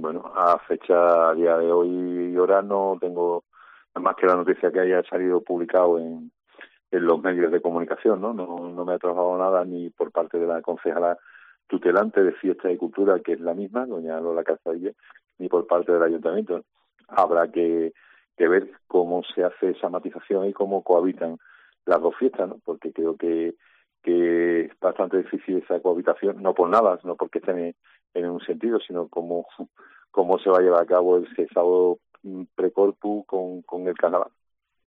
Bueno, a fecha, a día de hoy y hora no tengo más que la noticia que haya salido publicado en los medios de comunicación, ¿no? No me ha trabajado nada ni por parte de la concejala tutelante de Fiesta y Cultura, que es la misma, doña Lola Calzadilla, ni por parte del ayuntamiento. Habrá que ver cómo se hace esa matización y cómo cohabitan las dos fiestas, ¿no? Porque creo que es bastante difícil esa cohabitación, no por nada, no porque estén en un sentido, sino cómo se va a llevar a cabo ese sábado precorpus con el carnaval.